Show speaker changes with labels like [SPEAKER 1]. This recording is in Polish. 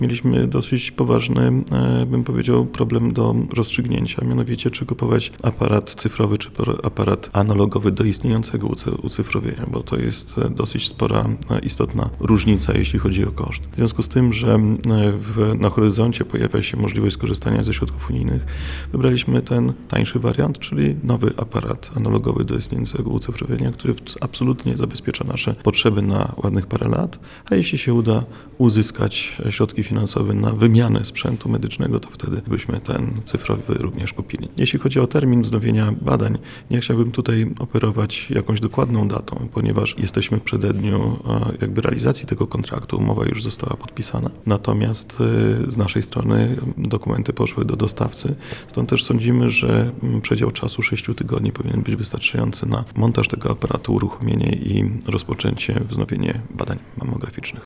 [SPEAKER 1] mieliśmy dosyć poważny, bym powiedział, problem do rozstrzygnięcia, mianowicie czy kupować aparat cyfrowy, czy aparat analogowy do istniejącego ucyfrowienia, bo to jest dosyć spora, istotna różnica, jeśli chodzi o koszt. W związku z tym, że na horyzoncie pojawia się możliwość skorzystania ze środków unijnych, wybraliśmy ten tańszy wariant, czyli nowy aparat analogowy do istniejącego ucyfrowienia, który absolutnie zabezpiecza nasze potrzeby na ładnych parę lat, a jeśli się uda uzyskać środki finansowe na wymianę sprzętu medycznego, to wtedy byśmy ten cyfrowy również kupili. Jeśli chodzi o termin wznowienia badań, nie chciałbym tutaj operować jakąś dokładną datą, ponieważ jesteśmy w przededniu realizacji tego kontraktu, umowa już została podpisana, natomiast z naszej strony dokumenty poszły do dostawcy, stąd też sądzimy, że przedział czasu 6 tygodni powinien być wystarczający na montaż tego aparatu, uruchomienie i rozpoczęcie wznowienie badań mammograficznych.